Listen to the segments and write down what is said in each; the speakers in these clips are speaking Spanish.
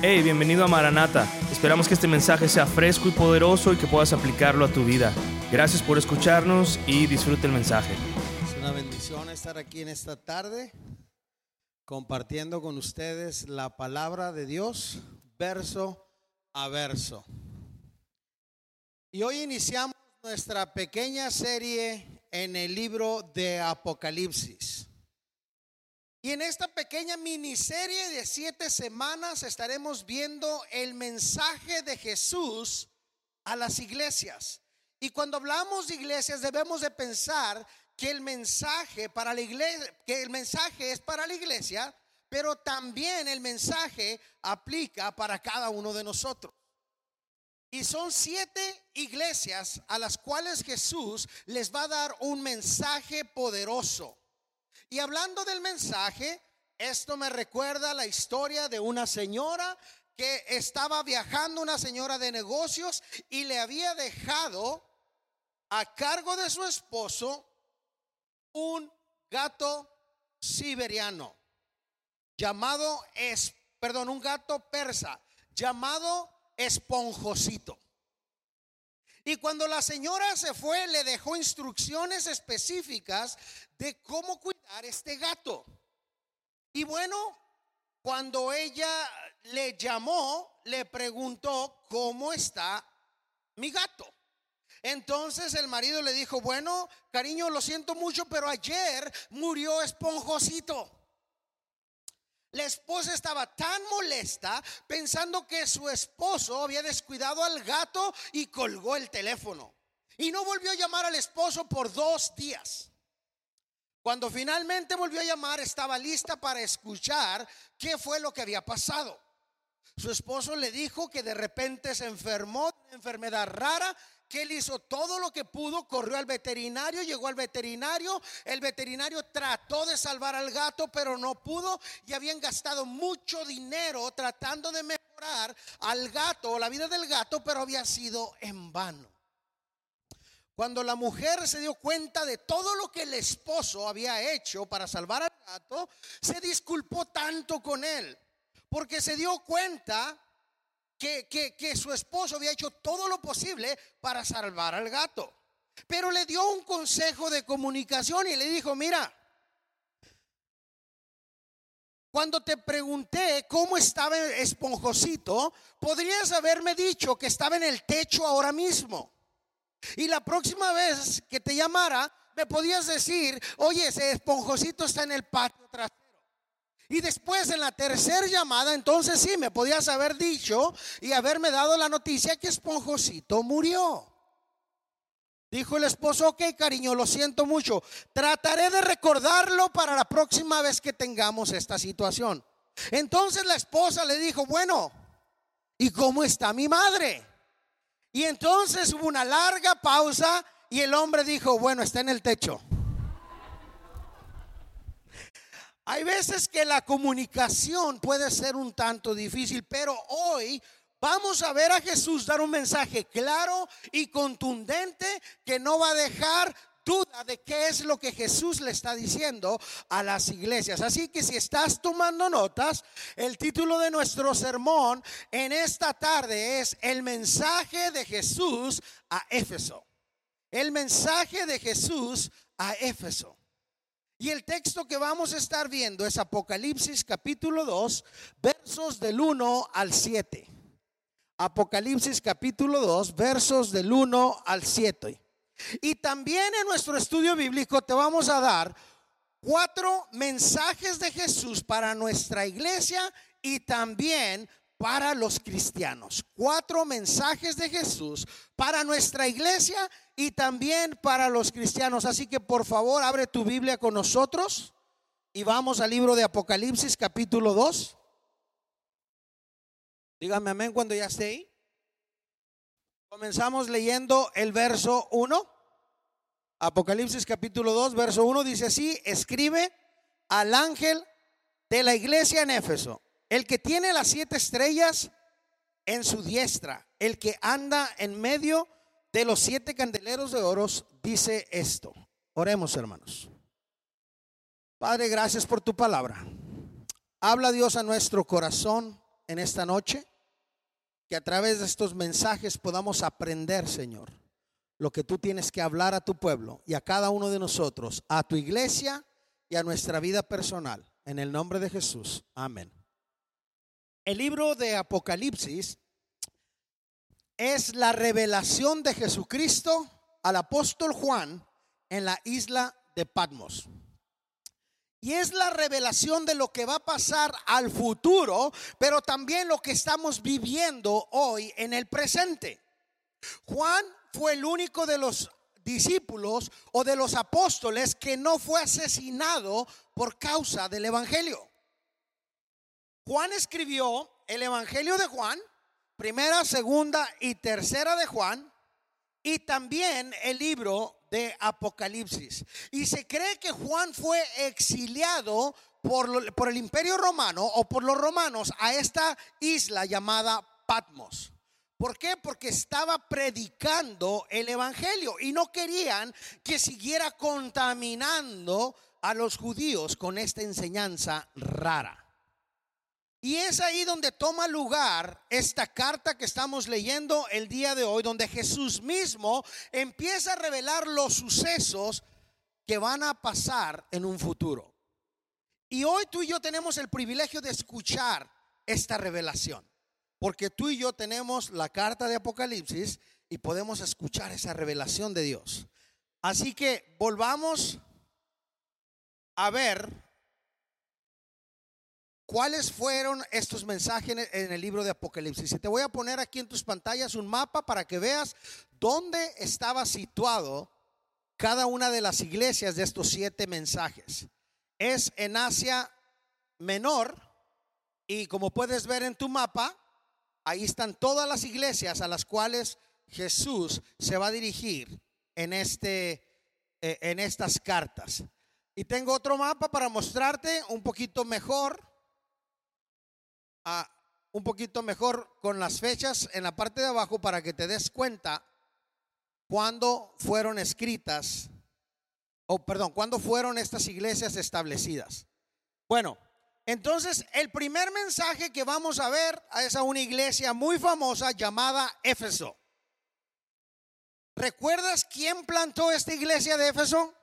Hey, bienvenido a Maranata. Esperamos que este mensaje sea fresco y poderoso y que puedas aplicarlo a tu vida. Gracias por escucharnos y disfruta el mensaje. Es una bendición estar aquí en esta tarde compartiendo con ustedes la palabra de Dios verso a verso. Y hoy iniciamos nuestra pequeña serie en el libro de Apocalipsis. Y en esta pequeña miniserie de 7 semanas estaremos viendo el mensaje de Jesús a las iglesias. Y cuando hablamos de iglesias debemos de pensar que el mensaje para la iglesia, que el mensaje es para la iglesia, pero también el mensaje aplica para cada uno de nosotros. Y son 7 iglesias a las cuales Jesús les va a dar un mensaje poderoso. Y hablando del mensaje, esto me recuerda la historia de una señora que estaba viajando, una señora de negocios, y le había dejado a cargo de su esposo un gato siberiano llamado, un gato persa llamado Esponjosito. Y cuando la señora se fue, le dejó instrucciones específicas de cómo cuidar este gato. Y bueno, cuando ella le llamó, le preguntó: ¿cómo está mi gato? Entonces el marido le dijo: bueno, cariño, lo siento mucho, pero ayer murió Esponjosito. La esposa estaba tan molesta pensando que su esposo había descuidado al gato y colgó el teléfono. Y no volvió a llamar al esposo por 2 días. Cuando finalmente volvió a llamar, estaba lista para escuchar qué fue lo que había pasado. Su esposo le dijo que de repente se enfermó de una enfermedad rara, que él hizo todo lo que pudo, corrió al veterinario, llegó al veterinario, el veterinario trató de salvar al gato, pero no pudo, y habían gastado mucho dinero tratando de mejorar al gato o la vida del gato, pero había sido en vano. Cuando la mujer se dio cuenta de todo lo que el esposo había hecho para salvar al gato, se disculpó tanto con él, porque se dio cuenta que su esposo había hecho todo lo posible para salvar al gato. Pero le dio un consejo de comunicación y le dijo: mira, cuando te pregunté cómo estaba Esponjosito, podrías haberme dicho que estaba en el techo ahora mismo. Y la próxima vez que te llamara, me podías decir: oye, ese Esponjosito está en el patio trasero. Y después, en la tercera llamada, entonces sí, me podías haber dicho y haberme dado la noticia que Esponjosito murió. Dijo el esposo: ok, cariño, lo siento mucho, trataré de recordarlo para la próxima vez que tengamos esta situación. Entonces la esposa le dijo: bueno, ¿y cómo está mi madre? Y entonces hubo una larga pausa y el hombre dijo: bueno, está en el techo. Hay veces que la comunicación puede ser un tanto difícil, pero hoy vamos a ver a Jesús dar un mensaje claro y contundente que no va a dejar duda de qué es lo que Jesús le está diciendo a las iglesias. Así que si estás tomando notas, el título de nuestro sermón en esta tarde es: el mensaje de Jesús a Éfeso. El mensaje de Jesús a Éfeso. Y el texto que vamos a estar viendo es Apocalipsis capítulo 2, versos del 1 al 7. Apocalipsis capítulo 2, versos del 1 al 7. Y también en nuestro estudio bíblico te vamos a dar 4 mensajes de Jesús para nuestra iglesia y también para los cristianos. 4 mensajes de Jesús para nuestra iglesia y también para los cristianos. Así que por favor, abre tu Biblia con nosotros y vamos al libro de Apocalipsis capítulo 2. Dígame amén cuando ya esté ahí. Comenzamos leyendo el verso 1. Apocalipsis capítulo 2, verso 1 dice así: escribe al ángel de la iglesia en Éfeso, el que tiene las 7 estrellas en su diestra, el que anda en medio de los 7 candeleros de oro, dice esto. Oremos, hermanos. Padre, gracias por tu palabra. Habla, Dios, a nuestro corazón en esta noche, que a través de estos mensajes podamos aprender, Señor, lo que tú tienes que hablar a tu pueblo y a cada uno de nosotros, a tu iglesia y a nuestra vida personal. En el nombre de Jesús, amén. El libro de Apocalipsis es la revelación de Jesucristo al apóstol Juan en la isla de Patmos. Y es la revelación de lo que va a pasar al futuro, pero también lo que estamos viviendo hoy en el presente. Juan fue el único de los discípulos o de los apóstoles que no fue asesinado por causa del evangelio. Juan escribió el evangelio de Juan, primera, segunda y tercera de Juan, y también el libro de Apocalipsis. Y se cree que Juan fue exiliado por el imperio romano o por los romanos a esta isla llamada Patmos. ¿Por qué? Porque estaba predicando el evangelio y no querían que siguiera contaminando a los judíos con esta enseñanza rara. Y es ahí donde toma lugar esta carta que estamos leyendo el día de hoy, donde Jesús mismo empieza a revelar los sucesos que van a pasar en un futuro. Y hoy tú y yo tenemos el privilegio de escuchar esta revelación, porque tú y yo tenemos la carta de Apocalipsis y podemos escuchar esa revelación de Dios. Así que volvamos a ver ¿cuáles fueron estos mensajes en el libro de Apocalipsis? Y te voy a poner aquí en tus pantallas un mapa para que veas dónde estaba situado cada una de las iglesias de estos 7 mensajes. Es en Asia Menor y como puedes ver en tu mapa, ahí están todas las iglesias a las cuales Jesús se va a dirigir en estas cartas. Y tengo otro mapa para mostrarte un poquito mejor con las fechas en la parte de abajo para que te des cuenta cuándo fueron escritas cuándo fueron estas iglesias establecidas. Bueno, entonces el primer mensaje que vamos a ver es a una iglesia muy famosa llamada Éfeso. ¿Recuerdas quién plantó esta iglesia de Éfeso?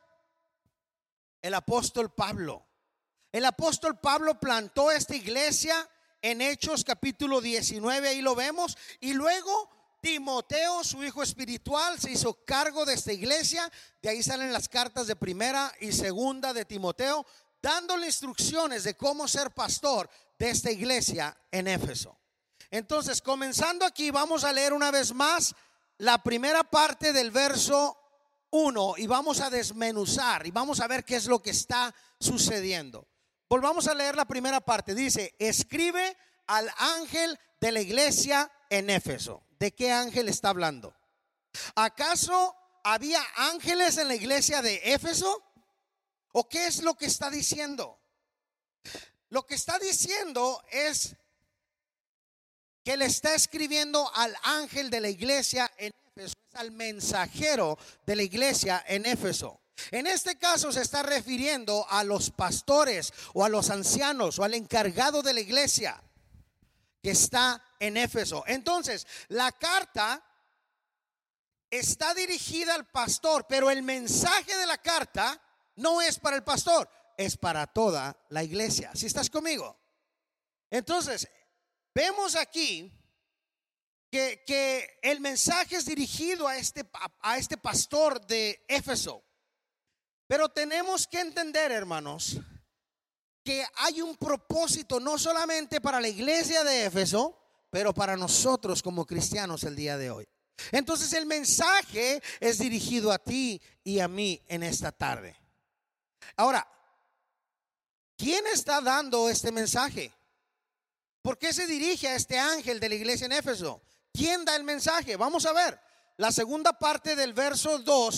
El apóstol Pablo. El apóstol Pablo plantó esta iglesia en Hechos capítulo 19, ahí lo vemos. Y luego Timoteo, su hijo espiritual, se hizo cargo de esta iglesia. De ahí salen las cartas de primera y segunda de Timoteo, dándole instrucciones de cómo ser pastor de esta iglesia en Éfeso. Entonces, comenzando aquí, vamos a leer una vez más la primera parte del verso 1 y vamos a desmenuzar y vamos a ver qué es lo que está sucediendo. Volvamos a leer la primera parte. Dice: escribe al ángel de la iglesia en Éfeso. ¿De qué ángel está hablando? ¿Acaso había ángeles en la iglesia de Éfeso? ¿O qué es lo que está diciendo? Lo que está diciendo es que le está escribiendo al ángel de la iglesia en Éfeso, al mensajero de la iglesia en Éfeso. En este caso se está refiriendo a los pastores o a los ancianos o al encargado de la iglesia que está en Éfeso. Entonces, la carta está dirigida al pastor, pero el mensaje de la carta no es para el pastor, es para toda la iglesia. ¿Sí estás conmigo? Entonces, vemos aquí que el mensaje es dirigido a este pastor de Éfeso. Pero tenemos que entender, hermanos, que hay un propósito no solamente para la iglesia de Éfeso, pero para nosotros como cristianos el día de hoy. Entonces el mensaje es dirigido a ti y a mí en esta tarde. Ahora, ¿quién está dando este mensaje? ¿Por qué se dirige a este ángel de la iglesia en Éfeso? ¿Quién da el mensaje? Vamos a ver. La segunda parte del verso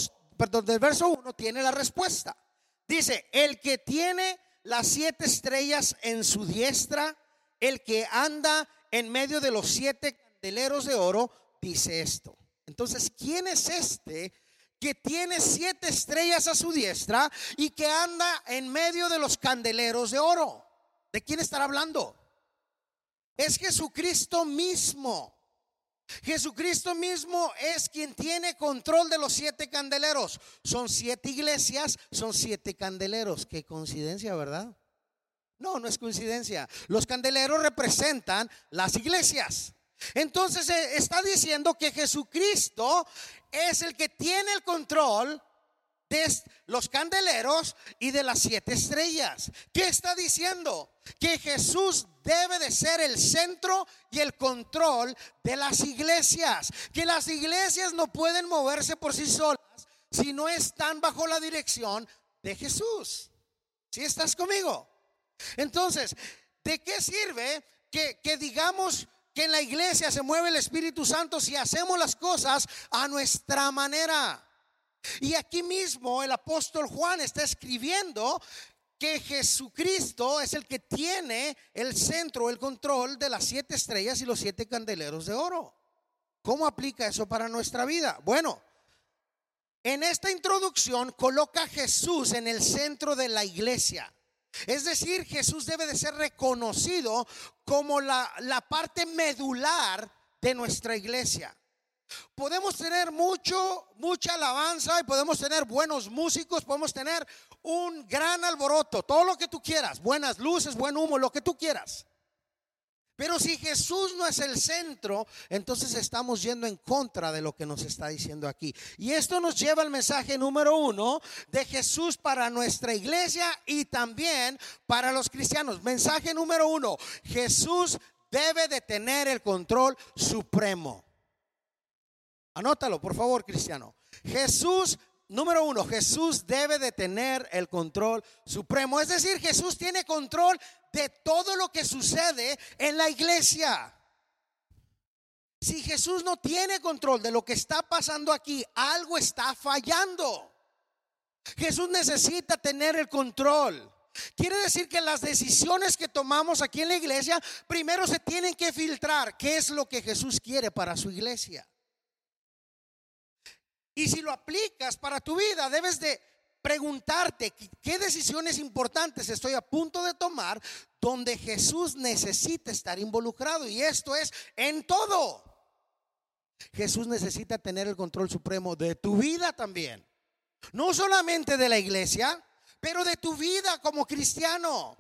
1 tiene la respuesta. Dice: el que tiene las 7 estrellas en su diestra, el que anda en medio de los 7 candeleros de oro, dice esto. Entonces, ¿quién es este que tiene 7 estrellas a su diestra y que anda en medio de los candeleros de oro? ¿De quién estará hablando? Es Jesucristo mismo. Jesucristo mismo es quien tiene control de los 7 candeleros. Son 7 iglesias, son 7 candeleros. Qué coincidencia, ¿verdad? No, no es coincidencia. Los candeleros representan las iglesias. Entonces está diciendo que Jesucristo es el que tiene el control de los candeleros y de las 7 estrellas. ¿Qué está diciendo? Que Jesús debe de ser el centro y el control de las iglesias. Que las iglesias no pueden moverse por sí solas si no están bajo la dirección de Jesús. ¿Sí estás conmigo? Entonces, ¿de qué sirve que digamos que en la iglesia se mueve el Espíritu Santo si hacemos las cosas a nuestra manera? Y aquí mismo el apóstol Juan está escribiendo que Jesucristo es el que tiene el centro, el control de las 7 estrellas y los 7 candeleros de oro. ¿Cómo aplica eso para nuestra vida? Bueno, en esta introducción coloca a Jesús en el centro de la iglesia. Es decir, Jesús debe de ser reconocido como la parte medular de nuestra iglesia. Podemos tener mucha alabanza y podemos tener buenos músicos, podemos tener un gran alboroto, todo lo que tú quieras, buenas luces, buen humo, lo que tú quieras. Pero si Jesús no es el centro, entonces estamos yendo en contra de lo que nos está diciendo aquí. Y esto nos lleva al mensaje número 1 de Jesús para nuestra iglesia y también para los cristianos. Mensaje número 1: Jesús debe de tener el control supremo. Anótalo, por favor, cristiano. Número 1, Jesús debe de tener el control supremo. Es decir, Jesús tiene control de todo lo que sucede en la iglesia. Si Jesús no tiene control de lo que está pasando aquí, algo está fallando. Jesús necesita tener el control. Quiere decir que las decisiones que tomamos aquí en la iglesia, primero se tienen que filtrar. ¿Qué es lo que Jesús quiere para su iglesia? Y si lo aplicas para tu vida, debes de preguntarte qué decisiones importantes estoy a punto de tomar donde Jesús necesita estar involucrado. Y esto es en todo. Jesús necesita tener el control supremo de tu vida también. No solamente de la iglesia, pero de tu vida como cristiano.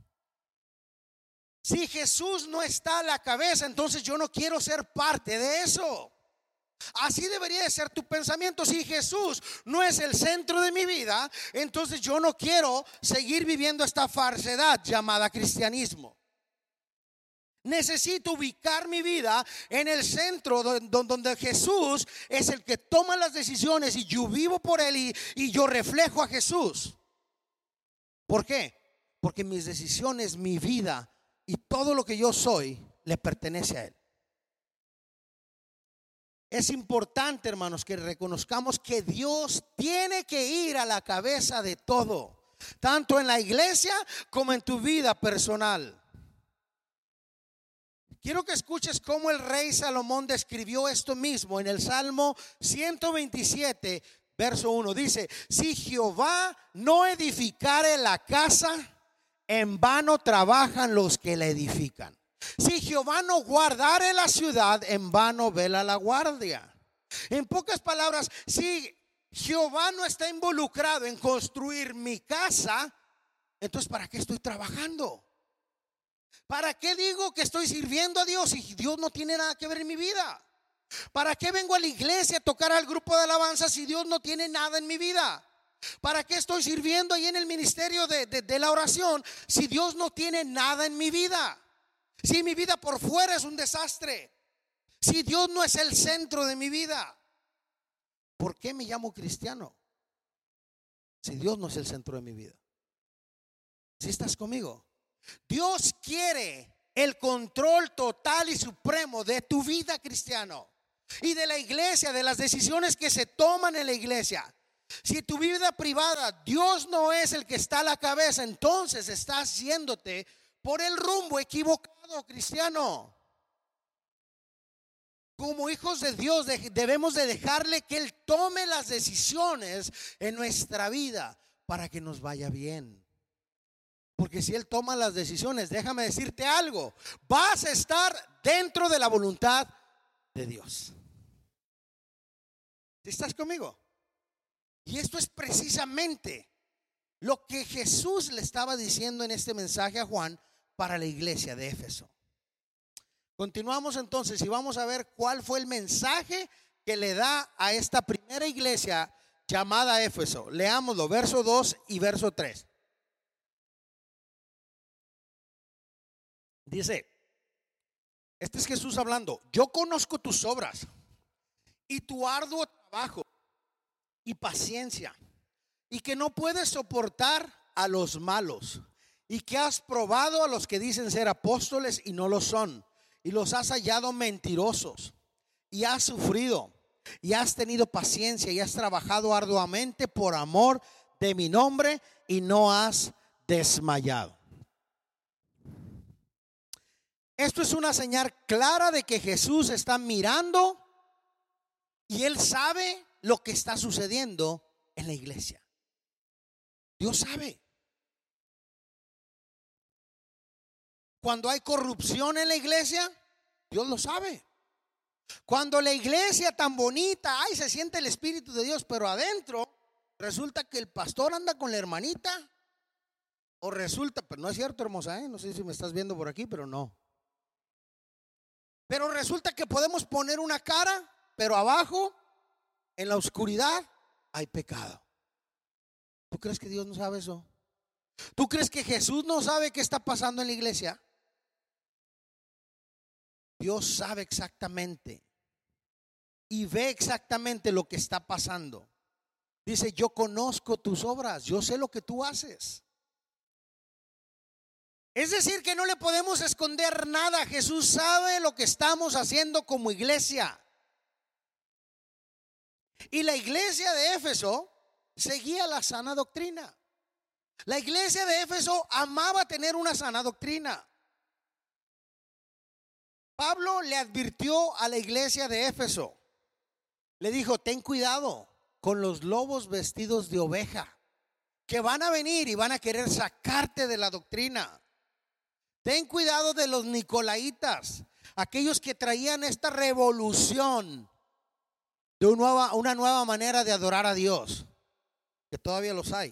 Si Jesús no está a la cabeza, entonces yo no quiero ser parte de eso. Así debería de ser tu pensamiento. Si Jesús no es el centro de mi vida, entonces yo no quiero seguir viviendo esta falsedad llamada cristianismo. Necesito ubicar mi vida en el centro donde Jesús es el que toma las decisiones y yo vivo por Él y yo reflejo a Jesús. ¿Por qué? Porque mis decisiones, mi vida y todo lo que yo soy le pertenece a Él. Es importante, hermanos, que reconozcamos que Dios tiene que ir a la cabeza de todo, tanto en la iglesia como en tu vida personal. Quiero que escuches cómo el rey Salomón describió esto mismo en el Salmo 127, verso 1. Dice: si Jehová no edificare la casa, en vano trabajan los que la edifican. Si Jehová no guardare la ciudad, en vano vela la guardia. En pocas palabras, si Jehová no está involucrado en construir mi casa, entonces ¿para qué estoy trabajando? ¿Para qué digo que estoy sirviendo a Dios si Dios no tiene nada que ver en mi vida? ¿Para qué vengo a la iglesia a tocar al grupo de alabanza si Dios no tiene nada en mi vida? ¿Para qué estoy sirviendo ahí en el ministerio de la oración si Dios no tiene nada en mi vida? Si mi vida por fuera es un desastre, si Dios no es el centro de mi vida, ¿por qué me llamo cristiano? Si Dios no es el centro de mi vida. ¿Sí estás conmigo? Dios quiere el control total y supremo de tu vida, cristiano, y de la iglesia, de las decisiones que se toman en la iglesia. Si tu vida privada Dios no es el que está a la cabeza, entonces estás yéndote por el rumbo equivocado, cristiano. Como hijos de Dios debemos de dejarle que Él tome las decisiones en nuestra vida para que nos vaya bien. Porque si Él toma las decisiones, déjame decirte algo, vas a estar dentro de la voluntad de Dios. ¿Sí estás conmigo? Y esto es precisamente lo que Jesús le estaba diciendo en este mensaje a Juan para la iglesia de Éfeso. Continuamos entonces y vamos a ver cuál fue el mensaje que le da a esta primera iglesia llamada Éfeso. Leámoslo, verso 2 y verso 3. Dice, este es Jesús hablando: yo conozco tus obras y tu arduo trabajo y paciencia, y que no puedes soportar a los malos, y que has probado a los que dicen ser apóstoles y no lo son, y los has hallado mentirosos, y has sufrido, y has tenido paciencia, y has trabajado arduamente por amor de mi nombre, y no has desmayado. Esto es una señal clara de que Jesús está mirando y Él sabe lo que está sucediendo en la iglesia. Dios sabe. Cuando hay corrupción en la iglesia, Dios lo sabe. Cuando la iglesia tan bonita, ay, se siente el Espíritu de Dios, pero adentro resulta que el pastor anda con la hermanita, o resulta, pero no es cierto, hermosa, no sé si me estás viendo por aquí, pero no. Pero resulta que podemos poner una cara, pero abajo, en la oscuridad, hay pecado. ¿Tú crees que Dios no sabe eso? ¿Tú crees que Jesús no sabe qué está pasando en la iglesia? Dios sabe exactamente y ve exactamente lo que está pasando. Dice, yo conozco tus obras, yo sé lo que tú haces. Es decir, que no le podemos esconder nada. Jesús sabe lo que estamos haciendo como iglesia. Y la iglesia de Éfeso seguía la sana doctrina. La iglesia de Éfeso amaba tener una sana doctrina. Pablo le advirtió a la iglesia de Éfeso. Le dijo, ten cuidado con los lobos vestidos de oveja, que van a venir y van a querer sacarte de la doctrina. Ten cuidado de los nicolaitas, aquellos que traían esta revolución de una nueva manera de adorar a Dios, que todavía los hay.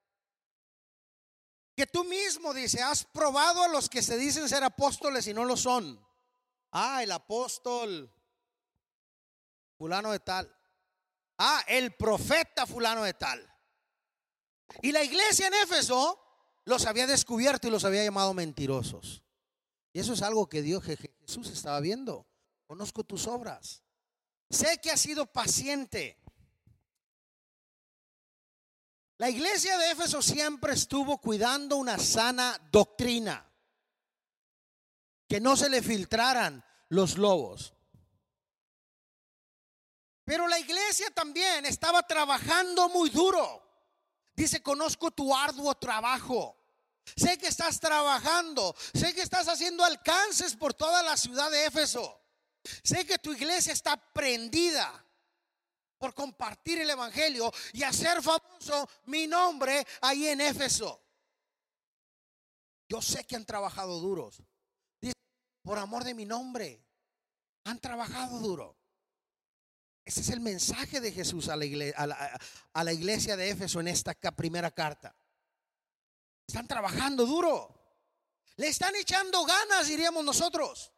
Que tú mismo, dice, has probado a los que se dicen ser apóstoles y no lo son. Ah, el apóstol fulano de tal. Ah, el profeta fulano de tal. Y la iglesia en Éfeso los había descubierto y los había llamado mentirosos. Y eso es algo que Jesús estaba viendo. Conozco tus obras. Sé que has sido paciente. La iglesia de Éfeso siempre estuvo cuidando una sana doctrina, que no se le filtraran los lobos. Pero la iglesia también estaba trabajando muy duro. Dice, conozco tu arduo trabajo. Sé que estás trabajando. Sé que estás haciendo alcances por toda la ciudad de Éfeso. Sé que tu iglesia está prendida por compartir el evangelio y hacer famoso mi nombre ahí en Éfeso. Yo sé que han trabajado duros. Dice, por amor de mi nombre, han trabajado duro. Ese es el mensaje de Jesús a la iglesia de Éfeso en esta primera carta. Están trabajando duro. Le están echando ganas, diríamos nosotros.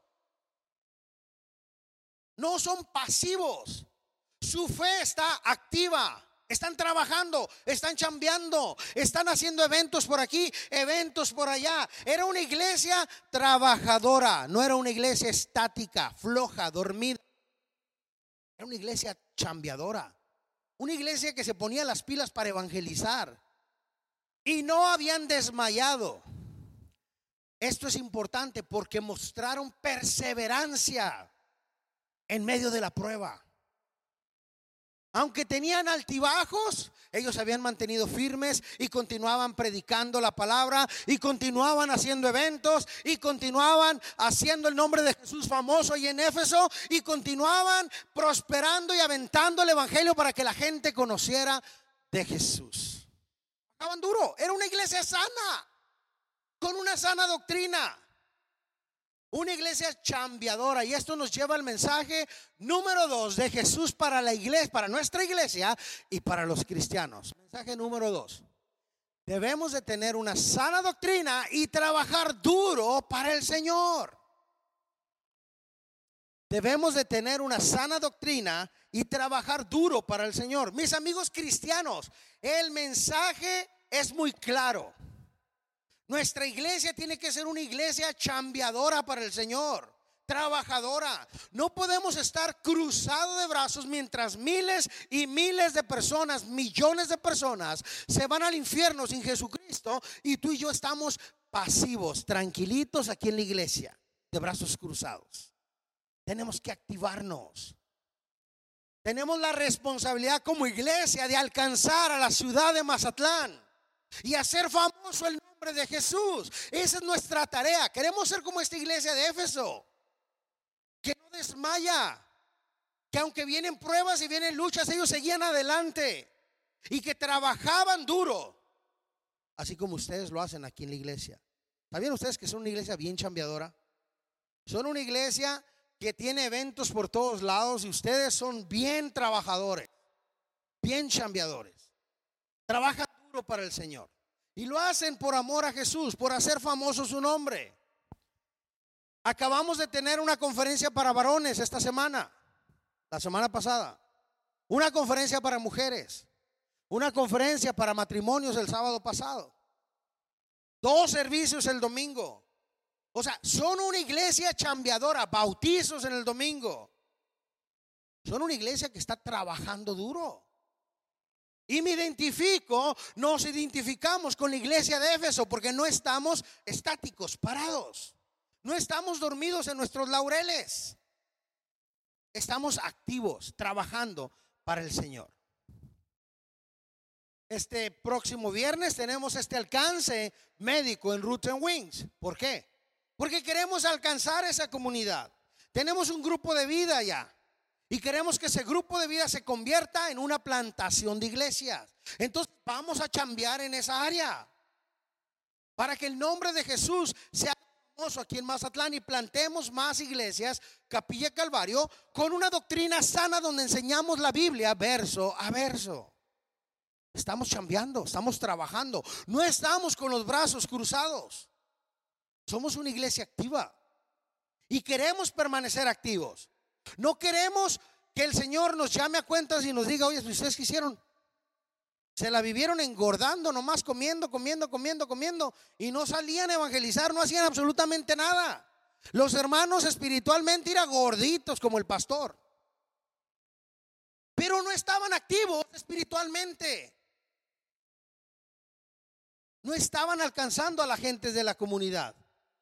No son pasivos. Su fe está activa. Están trabajando, están chambeando, están haciendo eventos por aquí, eventos por allá. Era una iglesia trabajadora, no era una iglesia estática, floja, dormida. Era una iglesia chambeadora, una iglesia que se ponía las pilas para evangelizar y no habían desmayado. Esto es importante porque mostraron perseverancia en medio de la prueba. Aunque tenían altibajos, ellos se habían mantenido firmes y continuaban predicando la palabra y continuaban haciendo eventos y continuaban haciendo el nombre de Jesús famoso ahí en Éfeso y continuaban prosperando y aventando el evangelio para que la gente conociera de Jesús. Estaban duro, era una iglesia sana. con una sana doctrina. Una iglesia chambeadora. Y esto nos lleva al mensaje número 2 de Jesús para la iglesia, para nuestra iglesia y para los cristianos. Mensaje número 2. Debemos de tener una sana doctrina y trabajar duro para el Señor. Debemos de tener una sana doctrina y trabajar duro para el Señor. Mis amigos cristianos, el mensaje es muy claro. Nuestra iglesia tiene que ser una iglesia chambeadora para el Señor, trabajadora. No podemos estar cruzados de brazos mientras miles y miles de personas, millones de personas se van al infierno sin Jesucristo y tú y yo estamos pasivos, tranquilitos aquí en la iglesia, de brazos cruzados. Tenemos que activarnos. Tenemos la responsabilidad como iglesia de alcanzar a la ciudad de Mazatlán y hacer famoso el nombre de Jesús. Esa es nuestra tarea. Queremos ser como esta iglesia de Éfeso, que no desmaya, que aunque vienen pruebas y vienen luchas, ellos seguían adelante y que trabajaban duro, así como ustedes lo hacen aquí en la iglesia. ¿Sabían ustedes que son una iglesia bien chambeadora? Son una iglesia que tiene eventos por todos lados y ustedes son bien trabajadores, bien chambeadores. Trabajan duro para el Señor y lo hacen por amor a Jesús, por hacer famoso su nombre. Acabamos de tener una conferencia para varones esta semana, la semana pasada, una conferencia para mujeres, una conferencia para matrimonios el sábado pasado, 2 servicios el domingo. O sea, son una iglesia chambeadora, bautizos en el domingo. Son una iglesia que está trabajando duro. Y nos identificamos con la iglesia de Éfeso porque no estamos estáticos, parados. No estamos dormidos en nuestros laureles. Estamos activos, trabajando para el Señor. Este próximo viernes tenemos este alcance médico en Roots and Wings. ¿Por qué? Porque queremos alcanzar esa comunidad. Tenemos un grupo de vida allá y queremos que ese grupo de vida se convierta en una plantación de iglesias. Entonces vamos a chambear en esa área para que el nombre de Jesús sea famoso aquí en Mazatlán y plantemos más iglesias, Capilla Calvario, con una doctrina sana donde enseñamos la Biblia verso a verso. Estamos chambeando, estamos trabajando, no estamos con los brazos cruzados. Somos una iglesia activa y queremos permanecer activos. No queremos que el Señor nos llame a cuentas y nos diga: oye, ¿ustedes qué hicieron? Se la vivieron engordando, nomás comiendo y no salían a evangelizar, no hacían absolutamente nada. Los hermanos espiritualmente eran gorditos como el pastor, pero no estaban activos espiritualmente. No estaban alcanzando a la gente de la comunidad.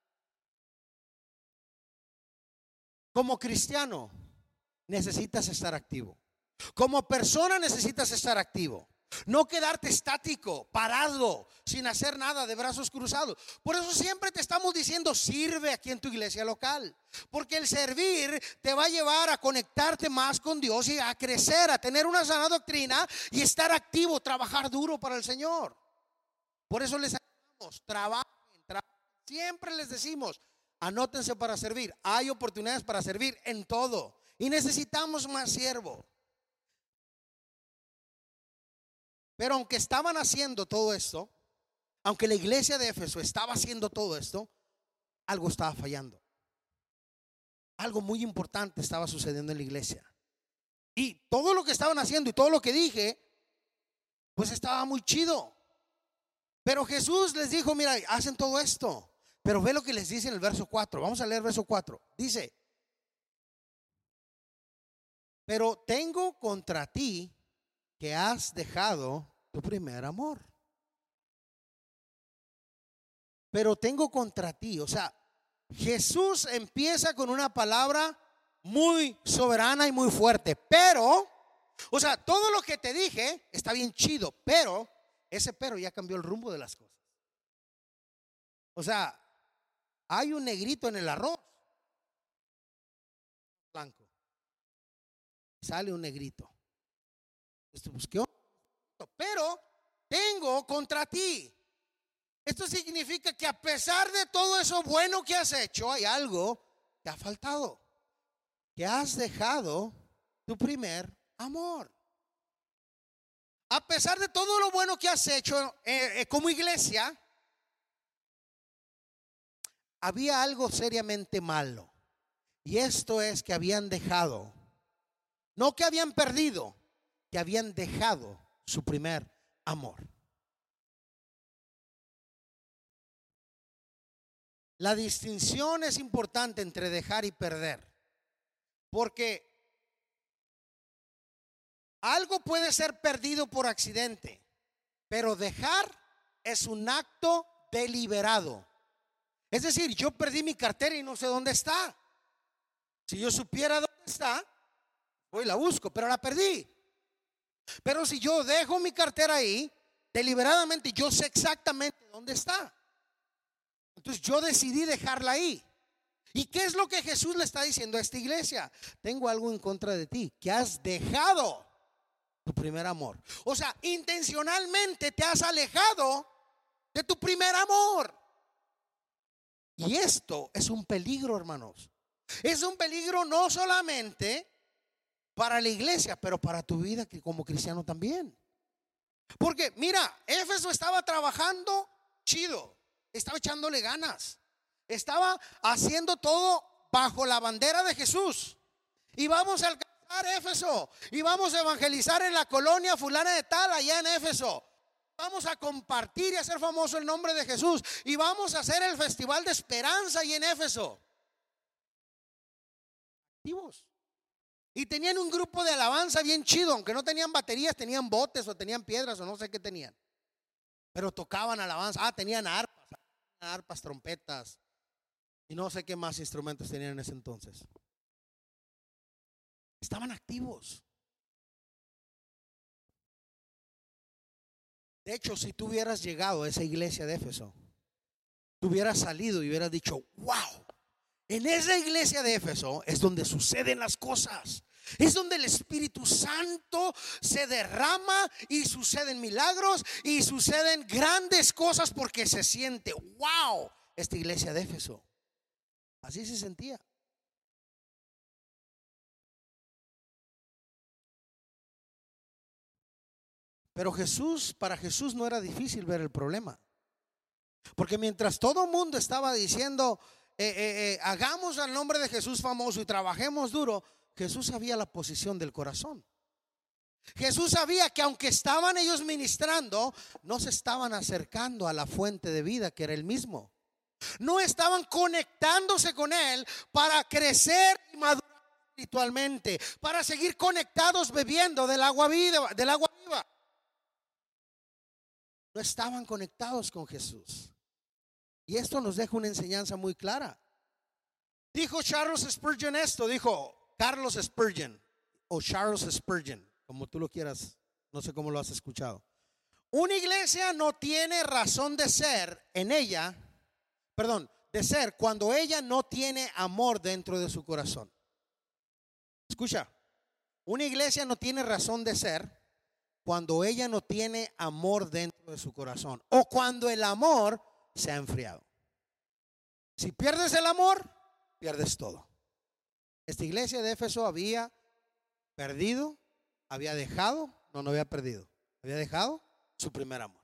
Como cristiano necesitas estar activo. Como persona necesitas estar activo. No quedarte estático, parado, sin hacer nada, de brazos cruzados. Por eso siempre te estamos diciendo: sirve aquí en tu iglesia local. Porque el servir te va a llevar a conectarte más con Dios y a crecer, a tener una sana doctrina y estar activo, trabajar duro para el Señor. Por eso les animamos: trabajen. Siempre les decimos: anótense para servir. Hay oportunidades para servir en todo y necesitamos más siervos. Pero aunque estaban haciendo todo esto, aunque la iglesia de Éfeso estaba haciendo todo esto, algo estaba fallando. Algo muy importante estaba sucediendo en la iglesia. Y todo lo que estaban haciendo y todo lo que dije, pues estaba muy chido. Pero Jesús les dijo: mira, hacen todo esto, pero ve lo que les dice en el verso 4. Vamos a leer el verso 4. Dice: pero tengo contra ti que has dejado tu primer amor. Pero tengo contra ti. O sea, Jesús empieza con una palabra muy soberana y muy fuerte. Pero, o sea, todo lo que te dije está bien chido, pero ese pero ya cambió el rumbo de las cosas. O sea, hay un negrito en el arroz blanco, sale un negrito. Esto busqué, pero tengo contra ti. Esto significa que a pesar de todo eso bueno que has hecho, hay algo que te ha faltado, que has dejado tu primer amor. A pesar de todo lo bueno que has hecho como iglesia, había algo seriamente malo. Y esto es que habían dejado, no que habían perdido, que habían dejado su primer amor. La distinción es importante entre dejar y perder, porque algo puede ser perdido por accidente, pero dejar es un acto deliberado. Es decir, yo perdí mi cartera y no sé dónde está. Si yo supiera dónde está, voy y la busco, pero la perdí. Pero si yo dejo mi cartera ahí, deliberadamente yo sé exactamente dónde está. Entonces yo decidí dejarla ahí. ¿Y qué es lo que Jesús le está diciendo a esta iglesia? Tengo algo en contra de ti, que has dejado tu primer amor. O sea, intencionalmente te has alejado de tu primer amor. Y esto es un peligro, hermanos. Es un peligro no solamente para la iglesia, pero para tu vida como cristiano también. Porque mira, Éfeso estaba trabajando chido, estaba echándole ganas, estaba haciendo todo bajo la bandera de Jesús. Y vamos a alcanzar Éfeso, y vamos a evangelizar en la colonia fulana de tal, allá en Éfeso. Vamos a compartir y hacer famoso el nombre de Jesús, y vamos a hacer el festival de esperanza ahí en Éfeso. Activos. Y tenían un grupo de alabanza bien chido, aunque no tenían baterías, tenían botes o tenían piedras o no sé qué tenían. Pero tocaban alabanza. Tenían arpas, trompetas y no sé qué más instrumentos tenían en ese entonces. Estaban activos. De hecho, si tú hubieras llegado a esa iglesia de Éfeso, tú hubieras salido y hubieras dicho: wow, en esa iglesia de Éfeso es donde suceden las cosas. Es donde el Espíritu Santo se derrama y suceden milagros y suceden grandes cosas, porque se siente: wow, esta iglesia de Éfeso. Así se sentía. Pero para Jesús no era difícil ver el problema. Porque mientras todo el mundo estaba diciendo hagamos al nombre de Jesús famoso y trabajemos duro, Jesús sabía la posición del corazón. Jesús sabía que aunque estaban ellos ministrando, no se estaban acercando a la fuente de vida, que era Él mismo. No estaban conectándose con Él para crecer y madurar espiritualmente, para seguir conectados bebiendo del agua viva, No estaban conectados con Jesús. Y esto nos deja una enseñanza muy clara. Dijo Charles Spurgeon esto, dijo Carlos Spurgeon o Charles Spurgeon, como tú lo quieras, no sé cómo lo has escuchado. Una iglesia no tiene razón de ser cuando ella no tiene amor dentro de su corazón. Escucha, una iglesia no tiene razón de ser cuando ella no tiene amor dentro de su corazón, o cuando el amor se ha enfriado. Si pierdes el amor, pierdes todo. Esta iglesia de Éfeso había perdido, había dejado su primer amor.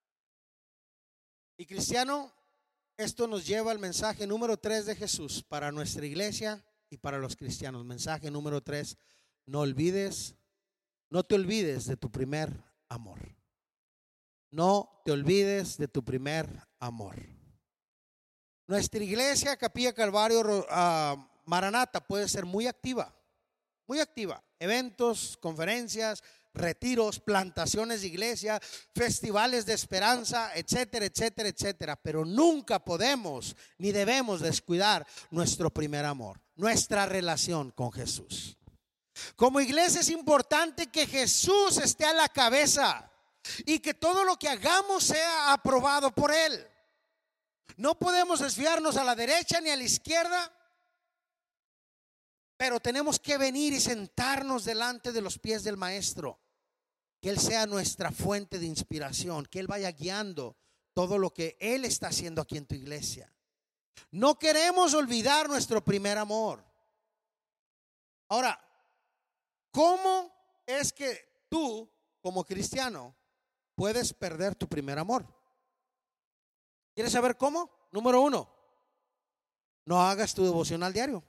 Y cristiano, esto nos lleva al mensaje número 3 de Jesús para nuestra iglesia y para los cristianos. Mensaje número 3: no te olvides de tu primer amor. No te olvides de tu primer amor. Nuestra iglesia, Capilla Calvario Maranata, puede ser muy activa. Eventos, conferencias, retiros, plantaciones de iglesia, festivales de esperanza, etcétera, etcétera, etcétera. Pero nunca podemos ni debemos descuidar nuestro primer amor, nuestra relación con Jesús. Como iglesia es importante que Jesús esté a la cabeza y que todo lo que hagamos sea aprobado por Él. No podemos desviarnos a la derecha ni a la izquierda, pero tenemos que venir y sentarnos delante de los pies del Maestro, que Él sea nuestra fuente de inspiración, que Él vaya guiando todo lo que Él está haciendo aquí en tu iglesia. No queremos olvidar nuestro primer amor. Ahora, ¿cómo es que tú, como cristiano, puedes perder tu primer amor? ¿Quieres saber cómo? Número 1, no hagas tu devocional diario.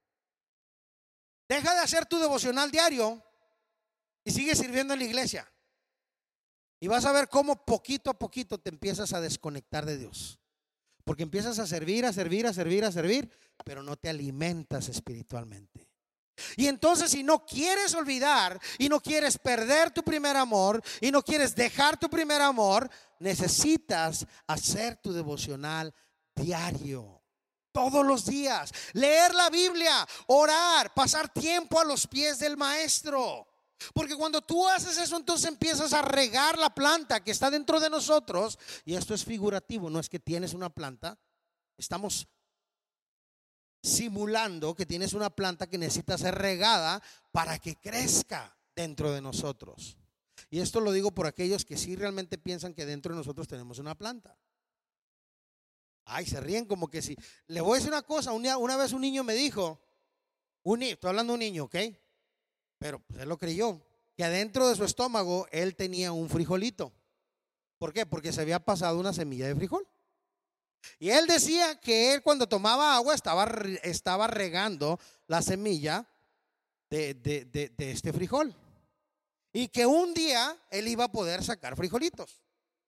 Deja de hacer tu devocional diario y sigue sirviendo en la iglesia. Y vas a ver cómo poquito a poquito te empiezas a desconectar de Dios. Porque empiezas a servir, pero no te alimentas espiritualmente. Y entonces, si no quieres olvidar y no quieres perder tu primer amor y no quieres dejar tu primer amor, necesitas hacer tu devocional diario, todos los días, leer la Biblia, orar, pasar tiempo a los pies del maestro. Porque cuando tú haces eso, entonces empiezas a regar la planta que está dentro de nosotros. Y esto es figurativo, no es que tienes una planta. Estamos simulando que tienes una planta que necesita ser regada para que crezca dentro de nosotros. Y esto lo digo por aquellos que sí realmente piensan que dentro de nosotros tenemos una planta. Ay, se ríen como que sí. Le voy a decir una cosa, una vez un niño me dijo, estoy hablando de un niño, ¿ok? Pero pues él lo creyó, que adentro de su estómago él tenía un frijolito. ¿Por qué? Porque se había pasado una semilla de frijol. Y él decía que él, cuando tomaba agua, estaba regando la semilla de este frijol. Y que un día él iba a poder sacar frijolitos.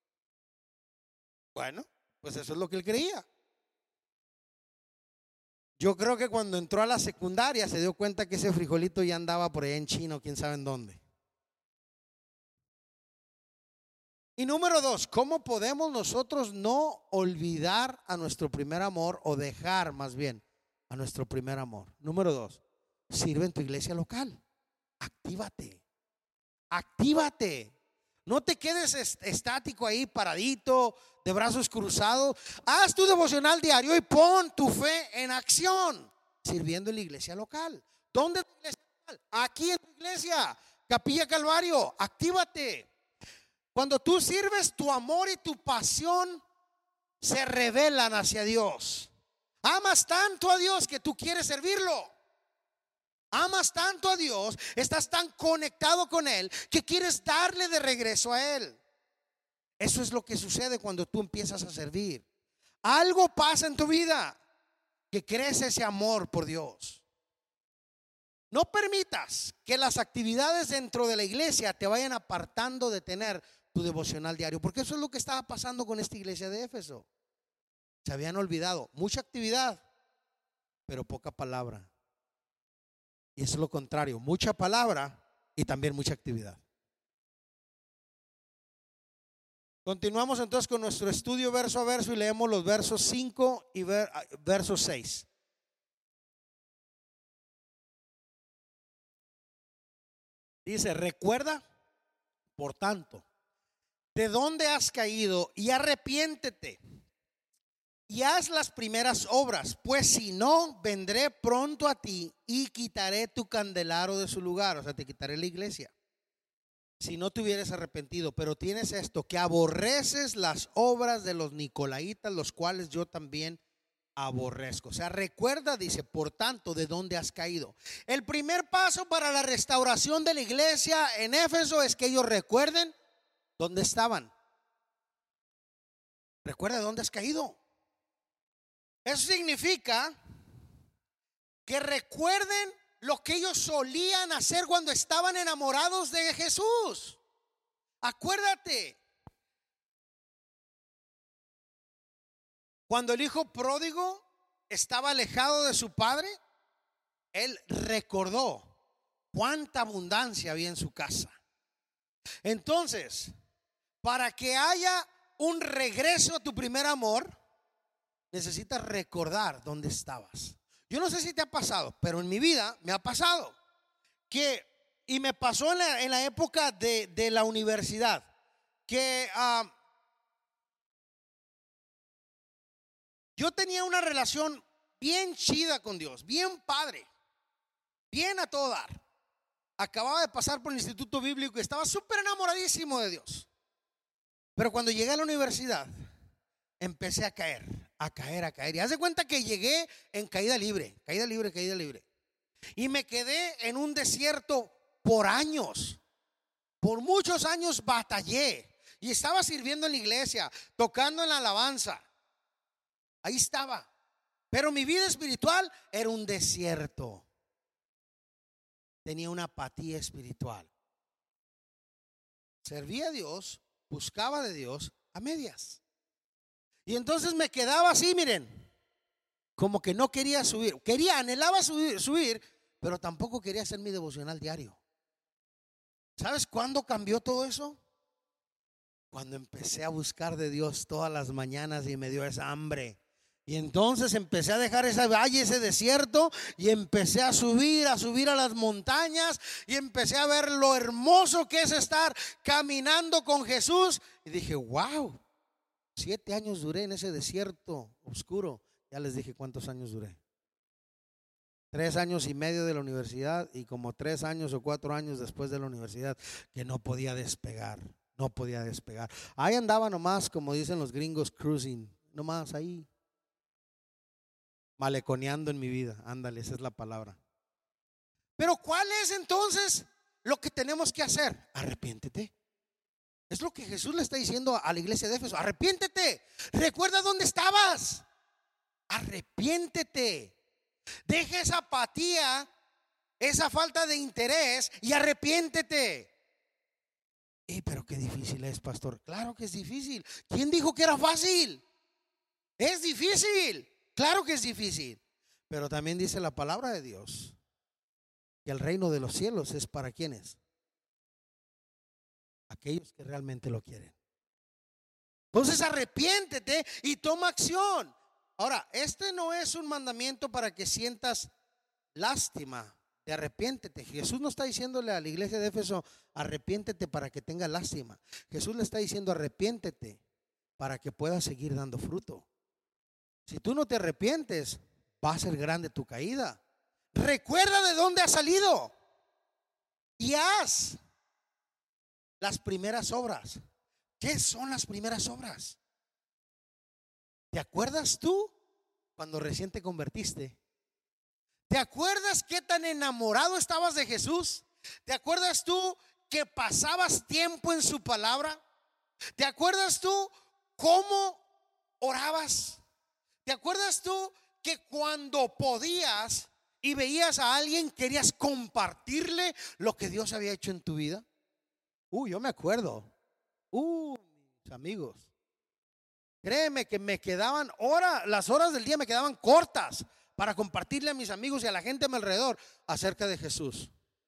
Bueno, pues eso es lo que él creía. Yo creo que cuando entró a la secundaria se dio cuenta que ese frijolito ya andaba por allá en China, quién sabe en dónde. Y número 2, ¿cómo podemos nosotros no olvidar a nuestro primer amor, o dejar más bien a nuestro primer amor? Número 2, sirve en tu iglesia local. Actívate. No te quedes estático ahí, paradito, de brazos cruzados. Haz tu devocional diario y pon tu fe en acción, sirviendo en la iglesia local. ¿Dónde es tu iglesia local? Aquí en tu iglesia, Capilla Calvario. Actívate. Cuando tú sirves, tu amor y tu pasión se revelan hacia Dios. Amas tanto a Dios que tú quieres servirlo. Amas tanto a Dios, estás tan conectado con Él que quieres darle de regreso a Él. Eso es lo que sucede cuando tú empiezas a servir. Algo pasa en tu vida que crece ese amor por Dios. No permitas que las actividades dentro de la iglesia te vayan apartando de tener tu devocional diario, porque eso es lo que estaba pasando con esta iglesia de Éfeso. Se habían olvidado, mucha actividad, pero poca palabra. Y eso es lo contrario, mucha palabra y también mucha actividad. Continuamos entonces con nuestro estudio verso a verso y leemos los versos 5 y versos 6. Dice: recuerda, por tanto, de dónde has caído, y arrepiéntete y haz las primeras obras, pues si no, vendré pronto a ti y quitaré tu candelero de su lugar. O sea, te quitaré la iglesia si no te hubieras arrepentido. Pero tienes esto, que aborreces las obras de los nicolaitas, los cuales yo también aborrezco. O sea, recuerda, dice, por tanto, de dónde has caído. El primer paso para la restauración de la iglesia en Éfeso es que ellos recuerden dónde estaban. Recuerda de dónde has caído. Eso significa que recuerden lo que ellos solían hacer cuando estaban enamorados de Jesús. Acuérdate, cuando el hijo pródigo estaba alejado de su padre, él recordó cuánta abundancia había en su casa. Entonces, para que haya un regreso a tu primer amor, necesitas recordar dónde estabas. Yo no sé si te ha pasado, pero en mi vida me ha pasado y me pasó en la época de la universidad, que yo tenía una relación bien chida con Dios, bien padre, bien a todo dar. Acababa de pasar por el instituto bíblico y estaba súper enamoradísimo de Dios. Pero cuando llegué a la universidad, empecé a caer, a caer, a caer. Y haz de cuenta que llegué en caída libre, caída libre, caída libre. Y me quedé en un desierto por años. Por muchos años batallé. Y estaba sirviendo en la iglesia, tocando en la alabanza. Ahí estaba. Pero mi vida espiritual era un desierto. Tenía una apatía espiritual. Servía a Dios, buscaba de Dios a medias. Y entonces me quedaba así, miren, como que no quería subir. Anhelaba subir, pero tampoco quería hacer mi devocional diario. ¿Sabes cuándo cambió todo eso? Cuando empecé a buscar de Dios todas las mañanas y me dio esa hambre. Y entonces empecé a dejar ese valle, ese desierto, y empecé a subir a las montañas, y empecé a ver lo hermoso que es estar caminando con Jesús. Y dije, wow, 7 años duré en ese desierto oscuro. Ya les dije cuántos años duré. 3 años y medio de la universidad, y como 3 años o 4 años después de la universidad, que no podía despegar. No podía despegar. Ahí andaba nomás, como dicen los gringos, cruising, nomás ahí, maleconeando en mi vida. Ándale, esa es la palabra. Pero ¿cuál es entonces lo que tenemos que hacer? Arrepiéntete. Es lo que Jesús le está diciendo a la iglesia de Éfeso. Arrepiéntete. Recuerda dónde estabas. Arrepiéntete. Deja esa apatía, esa falta de interés, y arrepiéntete. Pero qué difícil es, pastor. Claro que es difícil. ¿Quién dijo que era fácil? Es difícil. Claro que es difícil. Pero también dice la palabra de Dios que el reino de los cielos es para ¿quiénes? Aquellos que realmente lo quieren. Entonces arrepiéntete y toma acción. Ahora, este no es un mandamiento para que sientas lástima. Te arrepiéntete. Jesús no está diciéndole a la iglesia de Éfeso, arrepiéntete para que tenga lástima. Jesús le está diciendo, arrepiéntete para que puedas seguir dando fruto. Si tú no te arrepientes, va a ser grande tu caída. Recuerda de dónde has salido y haz las primeras obras. ¿Qué son las primeras obras? ¿Te acuerdas tú cuando recién te convertiste? ¿Te acuerdas qué tan enamorado estabas de Jesús? ¿Te acuerdas tú que pasabas tiempo en su palabra? ¿Te acuerdas tú cómo orabas? ¿Te acuerdas tú que cuando podías y veías a alguien querías compartirle lo que Dios había hecho en tu vida? Yo me acuerdo. Mis amigos. Créeme que me quedaban las horas del día me quedaban cortas para compartirle a mis amigos y a la gente a mi alrededor acerca de Jesús.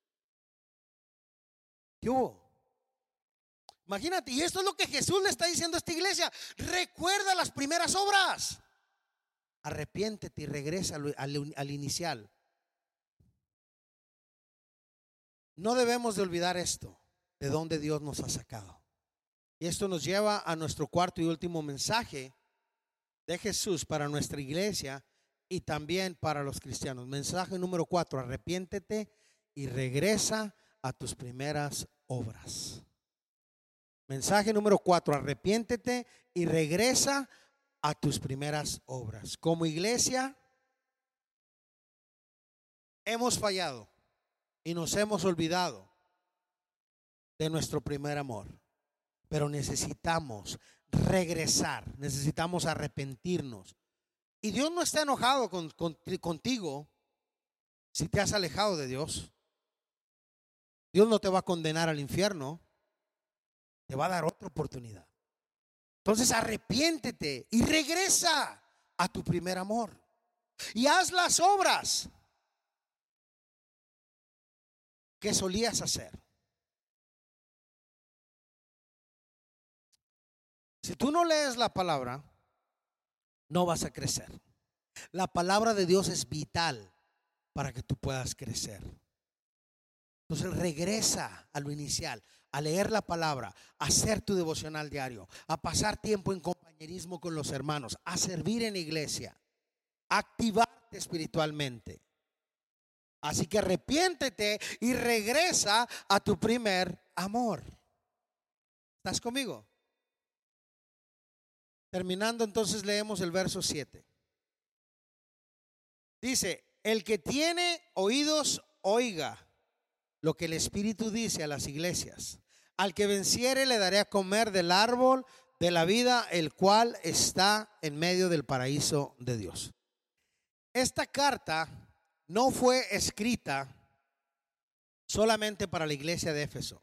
¿Qué hubo? Imagínate, y esto es lo que Jesús le está diciendo a esta iglesia. Recuerda las primeras obras. Arrepiéntete y regresa al inicial. No debemos de olvidar esto, de dónde Dios nos ha sacado. Y esto nos lleva a nuestro cuarto y último mensaje de Jesús para nuestra iglesia y también para los cristianos. Mensaje número 4, arrepiéntete y regresa a tus primeras obras. Mensaje número 4, arrepiéntete y regresa a tus primeras obras. Como iglesia hemos fallado y nos hemos olvidado de nuestro primer amor, pero necesitamos regresar, necesitamos arrepentirnos. Y Dios no está enojado contigo si te has alejado de Dios. Dios no te va a condenar al infierno, te va a dar otra oportunidad. Entonces arrepiéntete y regresa a tu primer amor y haz las obras que solías hacer. Si tú no lees la palabra, no vas a crecer. La palabra de Dios es vital para que tú puedas crecer. Entonces regresa a lo inicial, a leer la palabra, a hacer tu devocional diario, a pasar tiempo en compañerismo con los hermanos, a servir en la iglesia, a activarte espiritualmente. Así que arrepiéntete y regresa a tu primer amor. ¿Estás conmigo? Terminando, entonces leemos el verso 7. Dice: el que tiene oídos, oiga lo que el Espíritu dice a las iglesias. Al que venciere le daré a comer del árbol de la vida, el cual está en medio del paraíso de Dios. Esta carta no fue escrita solamente para la iglesia de Éfeso.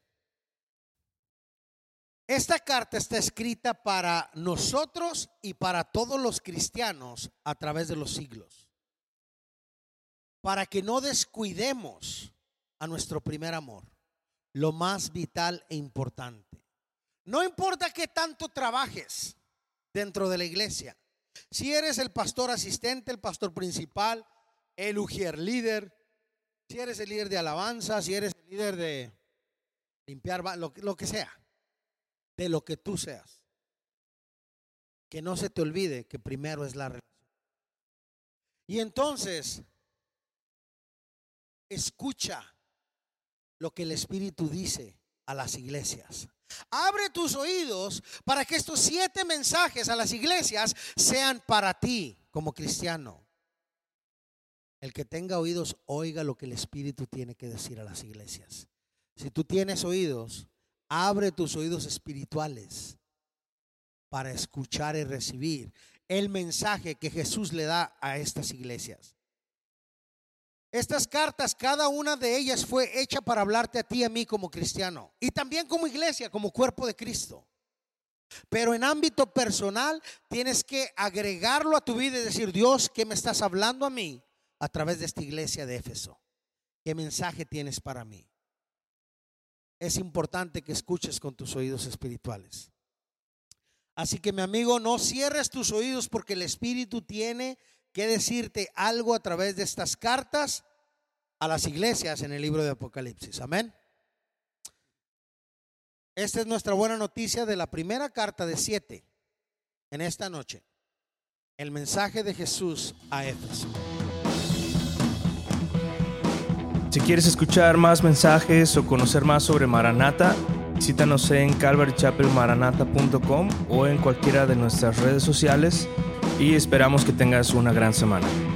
Esta carta está escrita para nosotros y para todos los cristianos a través de los siglos, para que no descuidemos a nuestro primer amor, lo más vital e importante. No importa qué tanto trabajes dentro de la iglesia, si eres el pastor asistente, el pastor principal, el ujier líder, si eres el líder de alabanza, si eres el líder de limpiar, lo que sea, de lo que tú seas, que no se te olvide que primero es la relación. Y entonces, escucha lo que el Espíritu dice a las iglesias. Abre tus oídos para que estos 7 mensajes a las iglesias sean para ti como cristiano. El que tenga oídos, oiga lo que el Espíritu tiene que decir a las iglesias. Si tú tienes oídos, abre tus oídos espirituales para escuchar y recibir el mensaje que Jesús le da a estas iglesias. Estas cartas, cada una de ellas fue hecha para hablarte a ti y a mí como cristiano, y también como iglesia, como cuerpo de Cristo. Pero en ámbito personal tienes que agregarlo a tu vida y decir: Dios, ¿qué me estás hablando a mí a través de esta iglesia de Éfeso? ¿Qué mensaje tienes para mí? Es importante que escuches con tus oídos espirituales. Así que, mi amigo, no cierres tus oídos, porque el Espíritu tiene que decirte algo a través de estas cartas a las iglesias en el libro de Apocalipsis. Amén. Esta es nuestra buena noticia de la primera carta de 7 en esta noche. El mensaje de Jesús a Éfeso. Si quieres escuchar más mensajes o conocer más sobre Maranata, visítanos en calvarychapelmaranata.com o en cualquiera de nuestras redes sociales, y esperamos que tengas una gran semana.